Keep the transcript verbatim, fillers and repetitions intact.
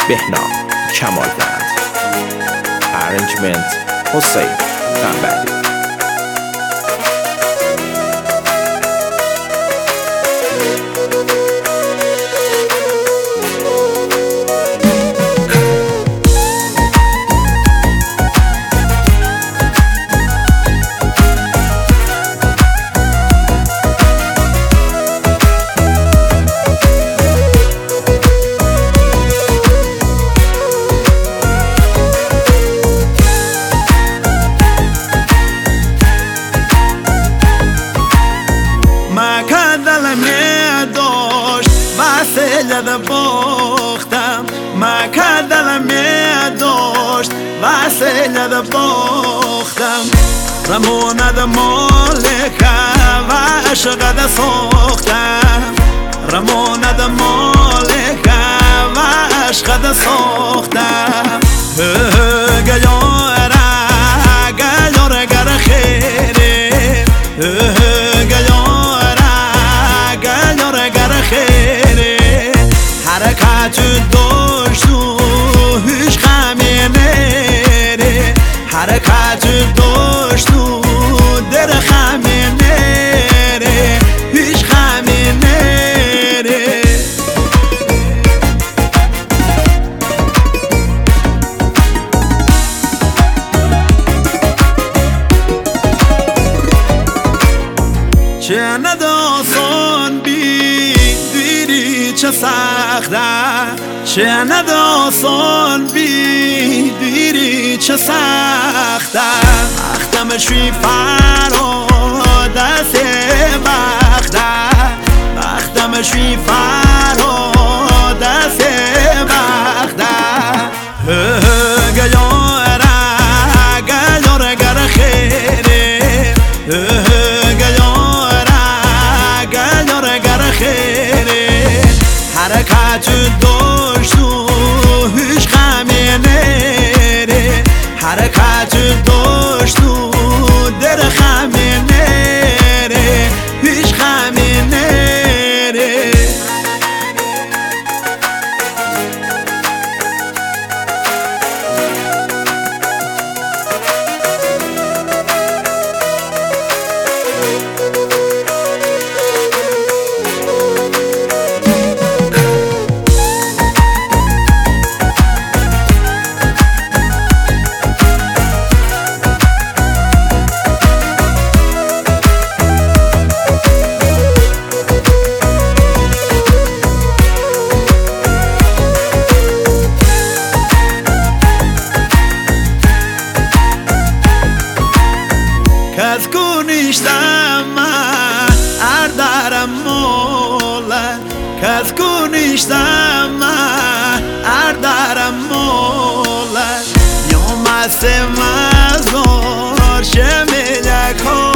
بهنام کمالوند. Arrangement حسین قنبری. دلم باختم ما که دلم می داشت واسه دل باختم رمونه د مالکه و عشق د ساختم رمونه د مالکه و عشق د ساختم گیاره گیاره گر خیره گیاره گیاره گر خیره حرکت داشت و هیچ غمی نره حرکت داشت و در غمی نره هیچ غمی نره چه نداستان بی دیری چه سخته چه نداستان بی دیری چه سخته وقتم شوی فرا دست بخته وقتم شوی فرا دست بخته گیاره گیاره گر خیره گیاره گیاره گر خیره حرکت داشت و هیچ غمی نره حرکت داشت و در غمی نره هیچ غمی نره کس کنیشتم اردارم مولا کس کنیشتم اردارم مولا یا مست مزار شمیل کن